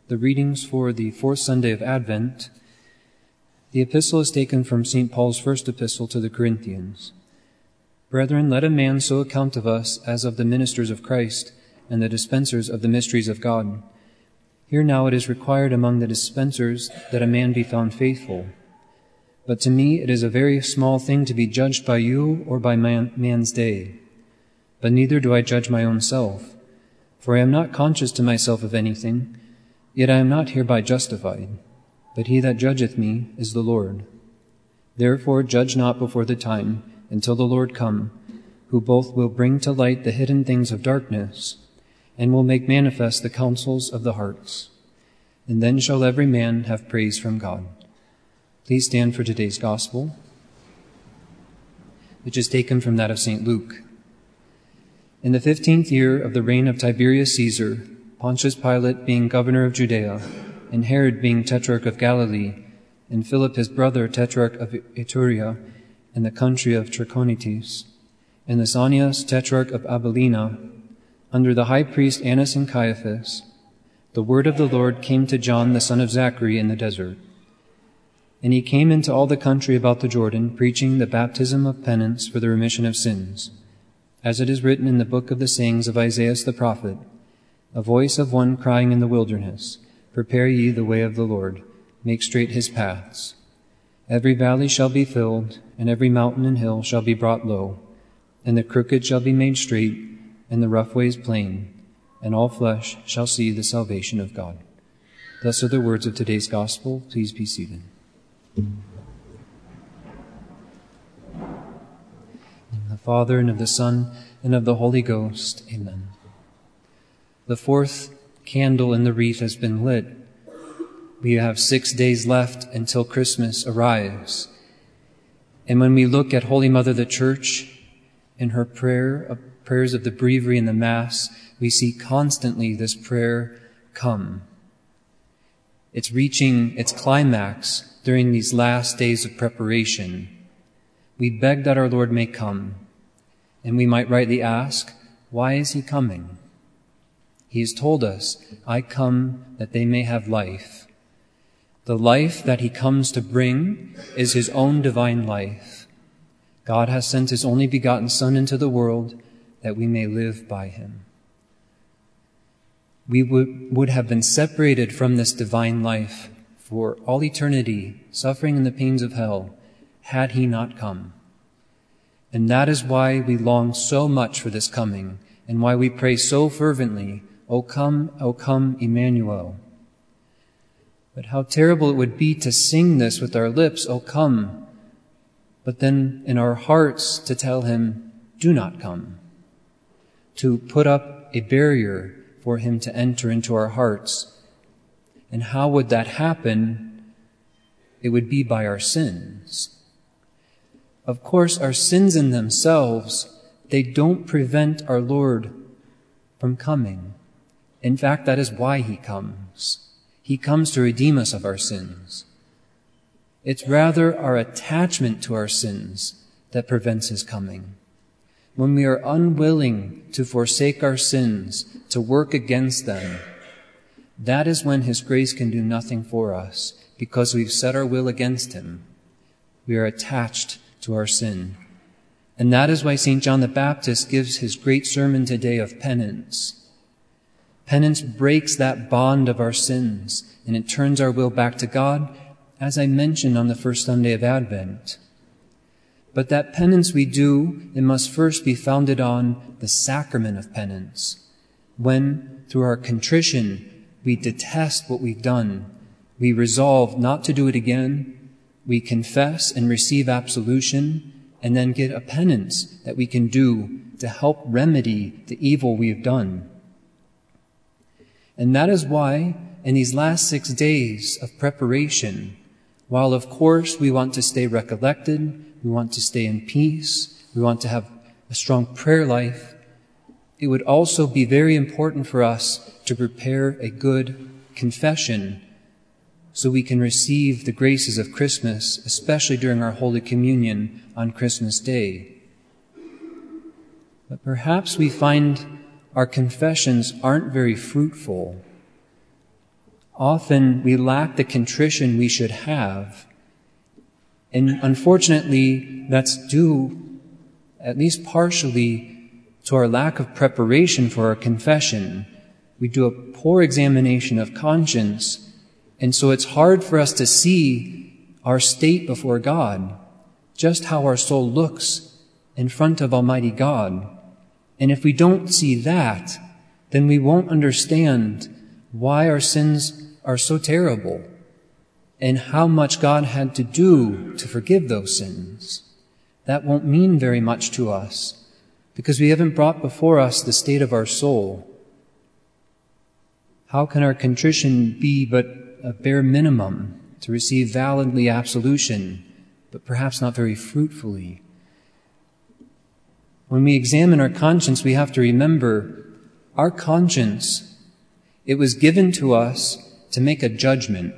The readings for the fourth Sunday of Advent. The epistle is taken from St. Paul's first epistle to the Corinthians. Brethren, let a man so account of us as of the ministers of Christ and the dispensers of the mysteries of God. Here now it is required among the dispensers that a man be found faithful. But to me it is a very small thing to be judged by you or by man's day. But neither do I judge my own self. For I am not conscious to myself of anything, yet I am not hereby justified. But he that judgeth me is the Lord. Therefore judge not before the time, until the Lord come, who both will bring to light the hidden things of darkness, and will make manifest the counsels of the hearts. And then shall every man have praise from God. Please stand for today's Gospel, which is taken from that of St. Luke. In the 15th year of the reign of Tiberius Caesar, Pontius Pilate being governor of Judea, and Herod being tetrarch of Galilee, and Philip his brother tetrarch of Iturea, in the country of Trachonitis, and Lysanias tetrarch of Abilene, under the high priest Annas and Caiaphas, the word of the Lord came to John the son of Zachary in the desert. And he came into all the country about the Jordan, preaching the baptism of penance for the remission of sins, as it is written in the book of the sayings of Isaiah the prophet, a voice of one crying in the wilderness, prepare ye the way of the Lord, make straight his paths. Every valley shall be filled, and every mountain and hill shall be brought low, and the crooked shall be made straight, and the rough ways plain, and all flesh shall see the salvation of God. Thus are the words of today's Gospel. Please be seated. In the Father, and of the Son, and of the Holy Ghost. Amen. The fourth candle in the wreath has been lit. We have 6 days left until Christmas arrives. And when we look at Holy Mother the Church in her prayers of the Breviary and the Mass, we see constantly this prayer come. It's reaching its climax during these last days of preparation. We beg that our Lord may come, and we might rightly ask, why is he coming? He has told us, I come that they may have life. The life that he comes to bring is his own divine life. God has sent his only begotten Son into the world that we may live by him. We would have been separated from this divine life for all eternity, suffering in the pains of hell, had he not come. And that is why we long so much for this coming, and why we pray so fervently, O come, Emmanuel. But how terrible it would be to sing this with our lips, O come, but then in our hearts to tell him, do not come. To put up a barrier for him to enter into our hearts. And how would that happen? It would be by our sins. Of course, our sins in themselves, they don't prevent our Lord from coming. In fact, that is why he comes. He comes to redeem us of our sins. It's rather our attachment to our sins that prevents his coming. When we are unwilling to forsake our sins, to work against them, that is when his grace can do nothing for us, because we've set our will against him. We are attached to our sin. And that is why St. John the Baptist gives his great sermon today of penance. Penance breaks that bond of our sins, and it turns our will back to God, as I mentioned on the first Sunday of Advent. But that penance we do, it must first be founded on the sacrament of penance. When, through our contrition, we detest what we've done, we resolve not to do it again, we confess and receive absolution, and then get a penance that we can do to help remedy the evil we have done. And that is why, in these last 6 days of preparation, while of course we want to stay recollected, we want to stay in peace, we want to have a strong prayer life, it would also be very important for us to prepare a good confession so we can receive the graces of Christmas, especially during our Holy Communion on Christmas Day. But perhaps we find our confessions aren't very fruitful. often we lack the contrition we should have. And unfortunately, that's due, at least partially, to our lack of preparation for our confession. We do a poor examination of conscience, and so it's hard for us to see our state before God, just how our soul looks in front of Almighty God. And if we don't see that, then we won't understand why our sins are so terrible and how much God had to do to forgive those sins. That won't mean very much to us because we haven't brought before us the state of our soul. How can our contrition be but a bare minimum to receive validly absolution, but perhaps not very fruitfully? When we examine our conscience, we have to remember our conscience, it was given to us to make a judgment.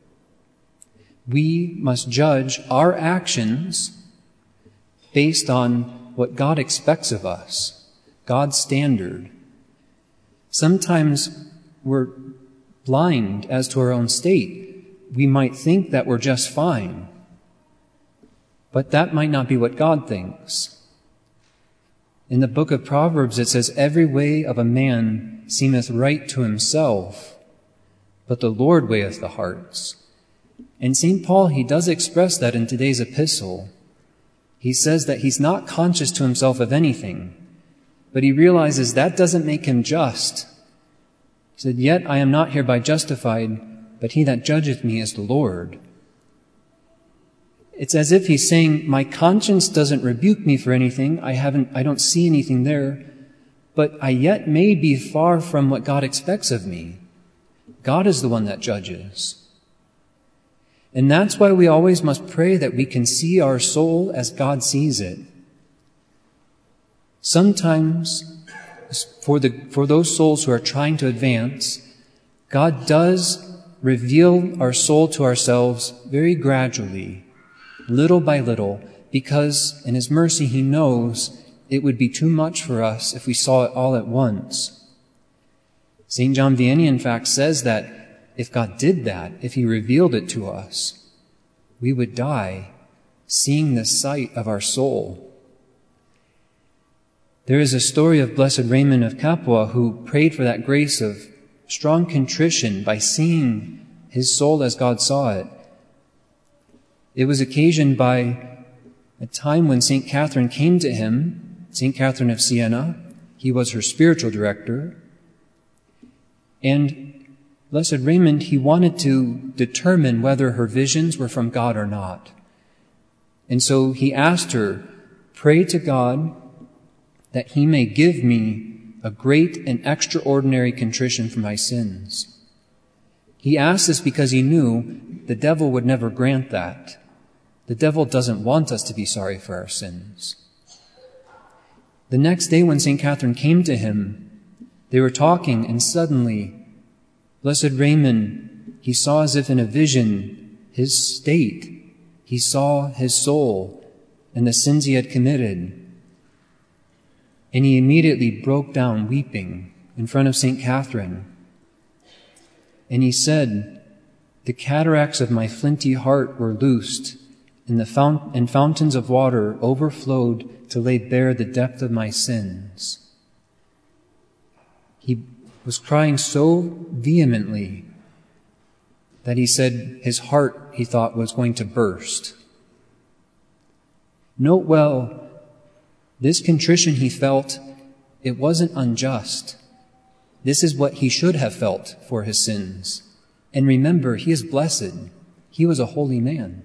We must judge our actions based on what God expects of us, God's standard. Sometimes we're blind as to our own state. We might think that we're just fine, but that might not be what God thinks. In the book of Proverbs, it says, "Every way of a man seemeth right to himself, but the Lord weigheth the hearts." And St. Paul, he does express that in today's epistle. He says that he's not conscious to himself of anything, but he realizes that doesn't make him just. He said, "Yet I am not hereby justified, but he that judgeth me is the Lord." It's as if he's saying, my conscience doesn't rebuke me for anything. I don't see anything there, but I yet may be far from what God expects of me. God is the one that judges. And that's why we always must pray that we can see our soul as God sees it. Sometimes, for those souls who are trying to advance, God does reveal our soul to ourselves very gradually, little by little, because in His mercy He knows it would be too much for us if we saw it all at once. St. John Vianney, in fact, says that if God did that, if He revealed it to us, we would die seeing the sight of our soul. There is a story of Blessed Raymond of Capua who prayed for that grace of strong contrition by seeing his soul as God saw it. It was occasioned by a time when St. Catherine came to him, St. Catherine of Siena. He was her spiritual director. And Blessed Raymond, he wanted to determine whether her visions were from God or not. And so he asked her, "Pray to God that He may give me a great and extraordinary contrition for my sins." He asked this because he knew the devil would never grant that. The devil doesn't want us to be sorry for our sins. The next day when St. Catherine came to him, they were talking, and suddenly Blessed Raymond, he saw as if in a vision his state. He saw his soul and the sins he had committed. And he immediately broke down weeping in front of St. Catherine. And he said, "The cataracts of my flinty heart were loosed, and fountains of water overflowed to lay bare the depth of my sins." He was crying so vehemently that he said his heart, he thought, was going to burst. Note well, this contrition he felt, it wasn't unjust. This is what he should have felt for his sins. And remember, he is blessed. He was a holy man.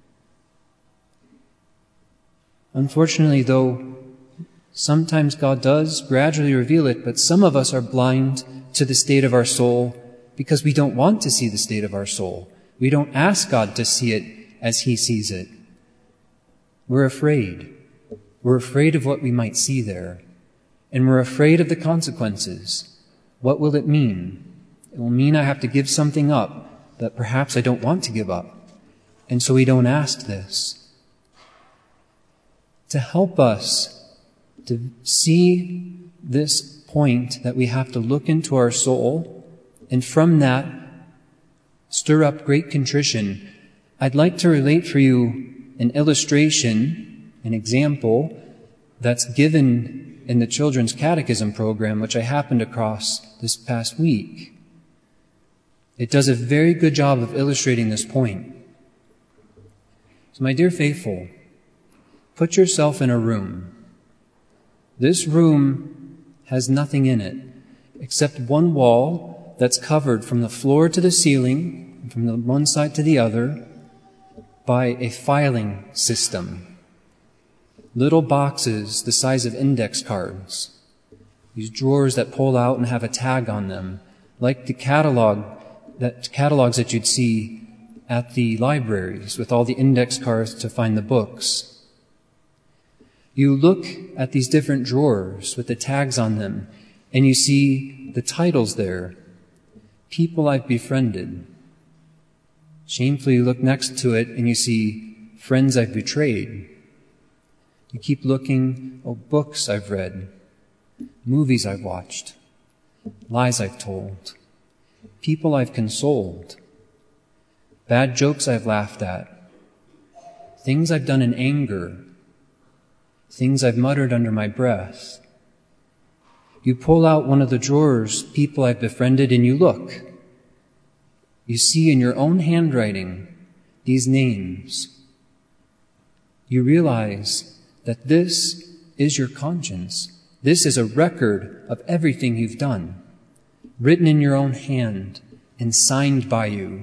Unfortunately, though, sometimes God does gradually reveal it, but some of us are blind to the state of our soul because we don't want to see the state of our soul. We don't ask God to see it as He sees it. We're afraid. We're afraid of what we might see there. And we're afraid of the consequences. What will it mean? It will mean I have to give something up that perhaps I don't want to give up. And so we don't ask this. To help us to see this point that we have to look into our soul, and from that stir up great contrition, I'd like to relate for you an illustration, an example that's given in the Children's Catechism program, which I happened across this past week. It does a very good job of illustrating this point. So, my dear faithful, put yourself in a room. This room has nothing in it except one wall that's covered from the floor to the ceiling, and from the one side to the other, by a filing system. Little boxes the size of index cards. These drawers that pull out and have a tag on them, like the catalogs that you'd see at the libraries with all the index cards to find the books. You look at these different drawers with the tags on them, and you see the titles there. People I've befriended. Shamefully, you look next to it and you see friends I've betrayed. You keep looking, books I've read, movies I've watched, lies I've told, people I've consoled, bad jokes I've laughed at, things I've done in anger, things I've muttered under my breath. You pull out one of the drawers, people I've befriended, and you look. You see in your own handwriting these names. You realize that this is your conscience. This is a record of everything you've done, written in your own hand and signed by you.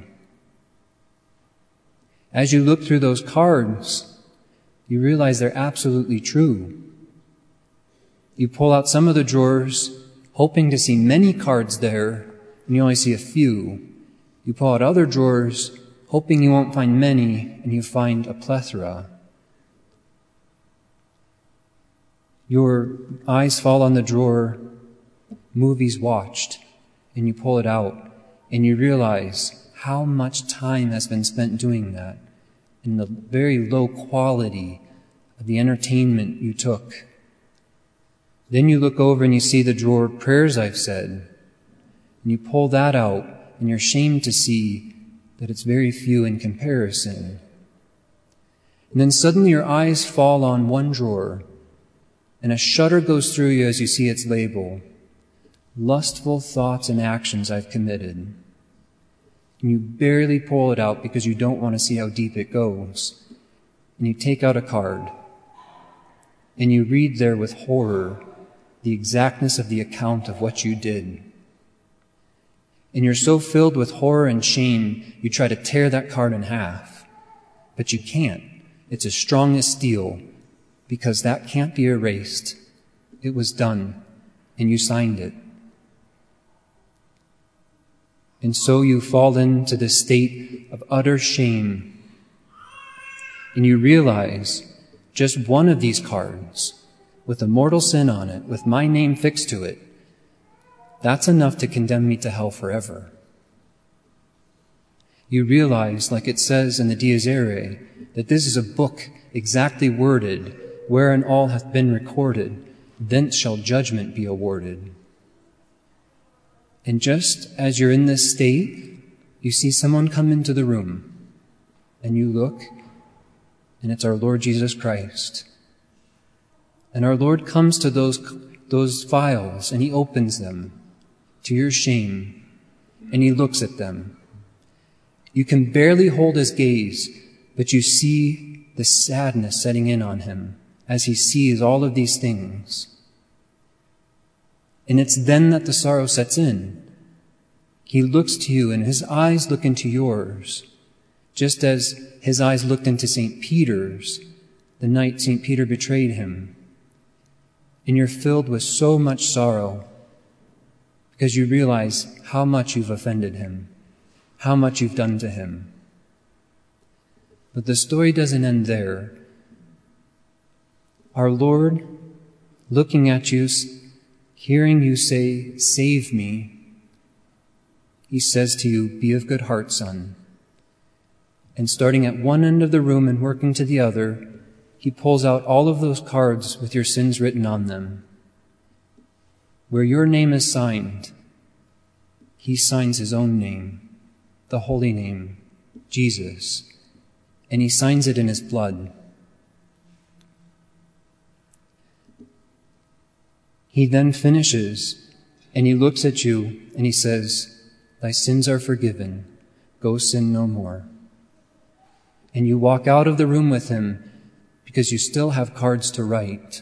As you look through those cards, you realize they're absolutely true. You pull out some of the drawers, hoping to see many cards there, and you only see a few. You pull out other drawers, hoping you won't find many, and you find a plethora. Your eyes fall on the drawer, movies watched, and you pull it out, and you realize how much time has been spent doing that, and the very low quality of the entertainment you took. Then you look over and you see the drawer, prayers I've said, and you pull that out, and you're ashamed to see that it's very few in comparison. And then suddenly your eyes fall on one drawer, and a shudder goes through you as you see its label, lustful thoughts and actions I've committed. And you barely pull it out because you don't want to see how deep it goes. And you take out a card, and you read there with horror the exactness of the account of what you did. And you're so filled with horror and shame, you try to tear that card in half. But you can't. It's as strong as steel, because that can't be erased. It was done, and you signed it. And so you fall into this state of utter shame, and you realize just one of these cards, with a mortal sin on it, with my name fixed to it, that's enough to condemn me to hell forever. You realize, like it says in the Dies Irae, that this is a book exactly worded, wherein all hath been recorded, thence shall judgment be awarded. And just as you're in this state, you see someone come into the room, and you look, and it's our Lord Jesus Christ. And our Lord comes to those files, and he opens them to your shame, and he looks at them. You can barely hold his gaze, but you see the sadness setting in on him as he sees all of these things. And it's then that the sorrow sets in. He looks to you, and his eyes look into yours, just as his eyes looked into St. Peter's the night St. Peter betrayed him. And you're filled with so much sorrow because you realize how much you've offended him, how much you've done to him. But the story doesn't end there. Our Lord, looking at you, hearing you say, "Save me," he says to you, "Be of good heart, son." And starting at one end of the room and working to the other, he pulls out all of those cards with your sins written on them. Where your name is signed, he signs his own name, the holy name, Jesus, and he signs it in his blood. He then finishes, and he looks at you, and he says, "Thy sins are forgiven. Go sin no more." And you walk out of the room with him because you still have cards to write.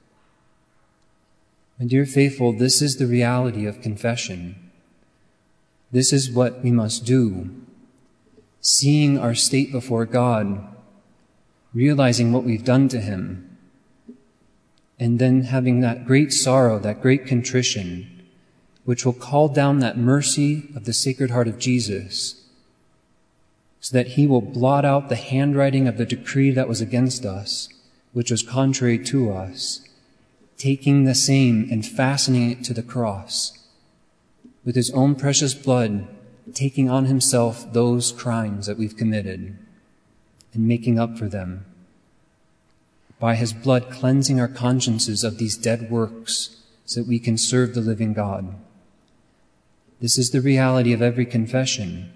My dear faithful, this is the reality of confession. This is what we must do. Seeing our state before God, realizing what we've done to him, and then having that great sorrow, that great contrition, which will call down that mercy of the Sacred Heart of Jesus, so that he will blot out the handwriting of the decree that was against us, which was contrary to us, taking the same and fastening it to the cross, with his own precious blood, taking on himself those crimes that we've committed and making up for them. By his blood cleansing our consciences of these dead works so that we can serve the living God. This is the reality of every confession.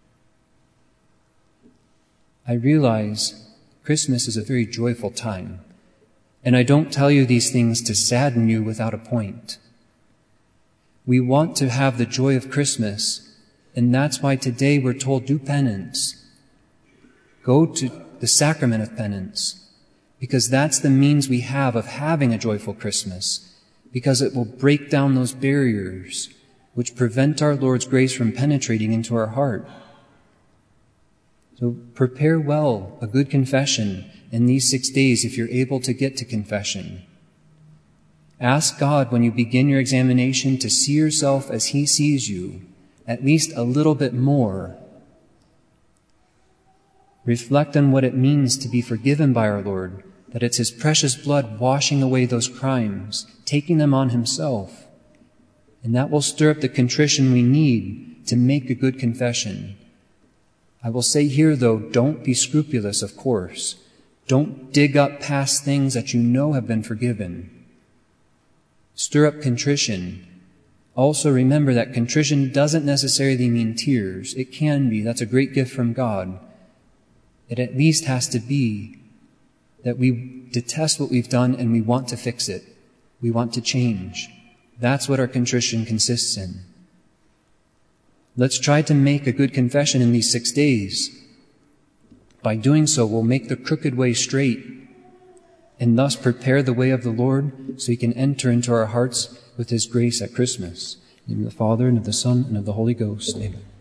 I realize Christmas is a very joyful time, and I don't tell you these things to sadden you without a point. We want to have the joy of Christmas, and that's why today we're told, do penance. Go to the sacrament of penance, because that's the means we have of having a joyful Christmas, because it will break down those barriers which prevent our Lord's grace from penetrating into our heart. So prepare well a good confession in these 6 days if you're able to get to confession. Ask God when you begin your examination to see yourself as he sees you, at least a little bit more. Reflect on what it means to be forgiven by our Lord, that it's his precious blood washing away those crimes, taking them on himself. And that will stir up the contrition we need to make a good confession. I will say here, though, don't be scrupulous, of course. Don't dig up past things that you know have been forgiven. Stir up contrition. Also remember that contrition doesn't necessarily mean tears. It can be. That's a great gift from God. It at least has to be that we detest what we've done and we want to fix it. We want to change. That's what our contrition consists in. Let's try to make a good confession in these 6 days. By doing so, we'll make the crooked way straight and thus prepare the way of the Lord so he can enter into our hearts with his grace at Christmas. In the name of the Father, and of the Son, and of the Holy Ghost. Amen.